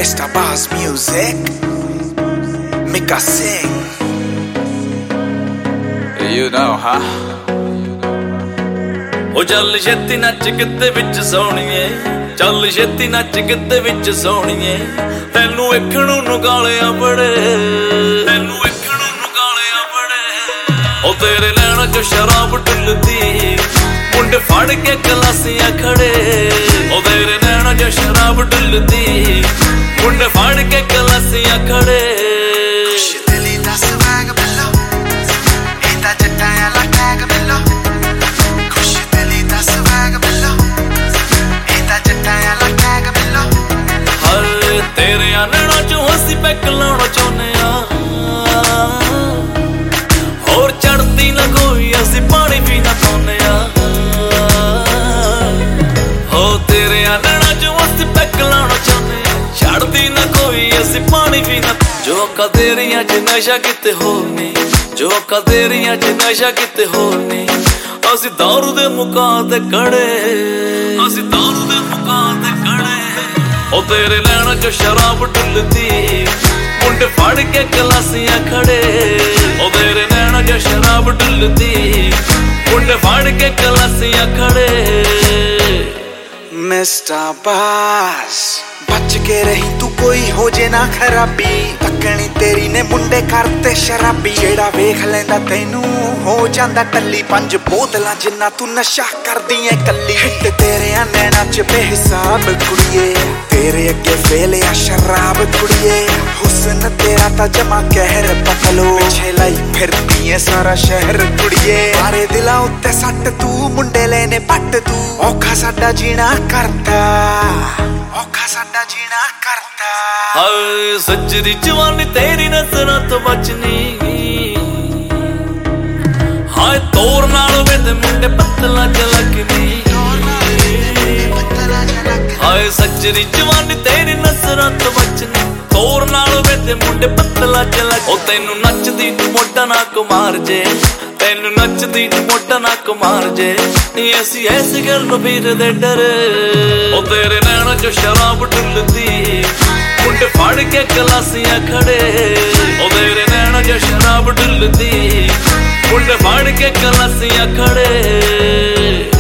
Mr. Boss Music, Mika Singh. You know, huh? ਉਹ ਚੱਲ ਛੇਤੀ ਨੱਚ ਕਿਤੇ ਵਿੱਚ ਸੋਹਣੀਏ, ਚੱਲ ਛੇਤੀ ਨੱਚ ਕਿਤੇ ਵਿੱਚ ਸੋਹਣੀਏ, ਤੈਨੂੰ ਵੇਖਣ ਨੂੰ ਗਾਲਿਆਂ ਬੜੇ, ਤੈਨੂੰ ਵੇਖਣ ਨੂੰ ਗਾਲਿਆਂ ਬੜੇ। ਉਹ ਤੇਰੇ ਨੈਣਾਂ 'ਚ ਸ਼ਰਾਬ ਡੁੱਲਦੀ, ਮੁੰਡੇ ਫੜ ਕੇ ਗਲਾਸੀਆਂ ਖੜੇ। ਉਹ ਤੇਰੇ ਨੈਣਾਂ 'ਚ ਸ਼ਰਾਬ ਡੁੱਲਦੀ, ਮੁੰਡੇ ਫੜ ਕੇ ਗਲਾਸੀਆਂ ਖੜੇ। ਖੁਸ਼ ਦਿਲੀ ਦਾ ਸਵੈਗ ਬਿੱਲੋ, ਇਹ ਤਾਂ ਜੱਟਾਂ ਵਾਲਾ ਟੈਗ ਬਿੱਲੋ। ਖੁਸ਼ ਦਿਲੀ ਦਾ ਸਵੈਗ ਬਿੱਲੋ, ਇਹ ਤਾਂ ਜੱਟਾਂ ਵਾਲਾ ਟੈਗ ਬਿੱਲੋ। ਹਾਏ ਤੇਰੇ ਨੈਣਾਂ 'ਚੋਂ ਅਸੀਂ ਪੈਕ ਲਾਉਣਾ ਚਾਹੁੰਦੇ ਆ, ਹੋਰ ਚੜ੍ਹਦੀ ਨਾ ਕੋਈ ਅਸੀਂ ਪਾਣੀ ਵੀ ਨਾ ਪਾਉਂਦੇ ਆ। ਹੋ ਤੇਰੇ ਨੈਣਾਂ 'ਚੋਂ ਅਸੀਂ ਪੈਕ ਲਾਉਣਾ ਚਾਹੁੰਦੇ ਆ, ਛੱਡਦੀ ਨਾ ਕੋਈ ਅਸੀਂ ਪਾਣੀ ਵੀ ਨਾ। ਜੋ ਕਦੇਰੀਆਂ 'ਚ ਨਸ਼ਾ ਕਿਤੇ ਹੋਰ ਨਹੀਂ, ਜੋ ਕਦੇਰੀਆਂ 'ਚ ਨਸ਼ਾ ਕਿਤੇ ਹੋਰ ਨਹੀਂ। ਅਸੀਂ ਦਾਰੂ ਦੇ ਮੁਕਾਮ ਤੇ ਖੜੇ, ਅਸੀਂ ਦਾਰੂ ਦੇ ਮੁਕਾਮ ਤੇ ਖੜੇ। ਉਹ ਤੇਰੇ ਨੈਣਾਂ 'ਚ ਸ਼ਰਾਬ ਡੁੱਲਦੀ, ਮੁੰਡੇ ਫੜ ਕੇ ਗਲਾਸੀਆਂ ਖੜੇ। ਉਹ ਤੇਰੇ ਨੈਣਾਂ 'ਚ ਸ਼ਰਾਬ ਡੁੱਲਦੀ, ਮੁੰਡੇ ਫੜ ਕੇ ਗਲਾਸੀਆਂ ਖੜੇ। Mr. Boss, बच के रही तू कोई हो जे ना खराबी। तकनी तेरी ने मुंडे करते शराबी, जेड़ा वेख लेंदा तैनू हो जांदा टल्ली। 5 बोतलां जिन्ना तू नशा करदी ऐ कल्ली। हिट तेरे नैना च बेहिसाब कुड़िए, तेरे अगे फेल या शराब कुड़िए। हुस्न तेरा ता जमा कहर पतलो, पिछे लाई फिरदी ऐ सारा शहर कुड़िए। मारे दिलां उत्ते सट तू, मुंडे लेने पट तू। औखा साडा जीना करता, औखा साडा जीना करता। हाय सच्चरी जवानी तेरी नजरां तो बचनी, हाय तोर नाल वे ते मुंडे पत्तलां च लगनी। हाय सच्चरी जवानी तेरी नजरां तो बचनी, तोर नाल वे ते मुंडे पत्तलां च लगनी। ओ तैनू नचदी नू मोटा ना कुमार जे, तैनू नचदी नू मोटा ना कुमार जे। ऐसी ऐसी गल नू फिर दे डरे। ओ तेरे नैणां 'ਚ शराब डुलदी, मुंडे फड़ के गलासियां खड़े। ओ तेरे नैणां 'ਚ शराब डुलदी, मुंडे फड़ के गलासियां खड़े।